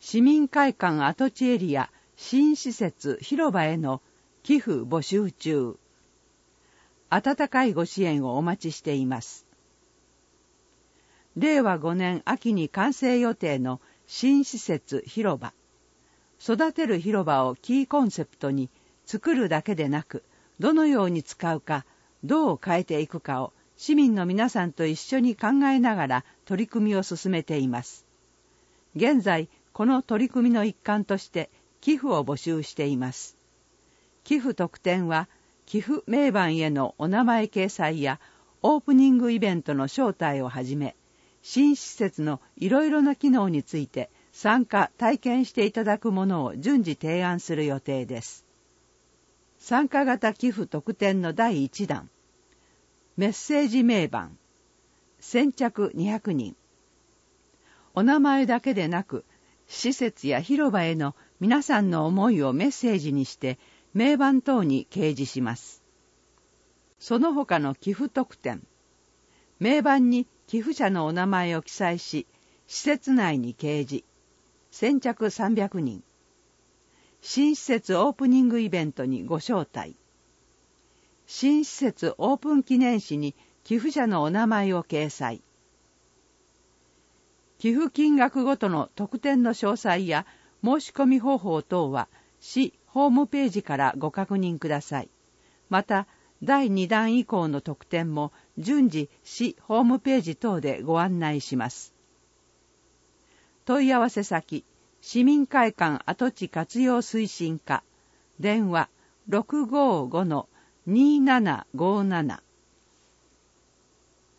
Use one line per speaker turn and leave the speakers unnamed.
市民会館跡地エリア新施設広場への寄付募集中。温かいご支援をお待ちしています。令和5年秋に完成予定の新施設広場。育てる広場をキーコンセプトに、作るだけでなく、どのように使うか、どう変えていくかを市民の皆さんと一緒に考えながら取り組みを進めています。現在、この取り組みの一環として寄付を募集しています。寄付特典は、寄付名板へのお名前掲載やオープニングイベントの招待をはじめ、新施設のいろいろな機能について参加・体験していただくものを順次提案する予定です。参加型寄付特典の第1弾。メッセージ名板。先着200人。お名前だけでなく、施設や広場への皆さんの思いをメッセージにして名板等に掲示します。その他の寄付特典。名板に寄付者のお名前を記載し、施設内に掲示。先着300人。新施設オープニングイベントにご招待。新施設オープン記念誌に寄付者のお名前を掲載。寄付金額ごとの特典の詳細や申し込み方法等は市ホームページからご確認ください。また、第2弾以降の特典も順次市ホームページ等でご案内します。問い合わせ先、市民会館跡地活用推進課、電話 655-2757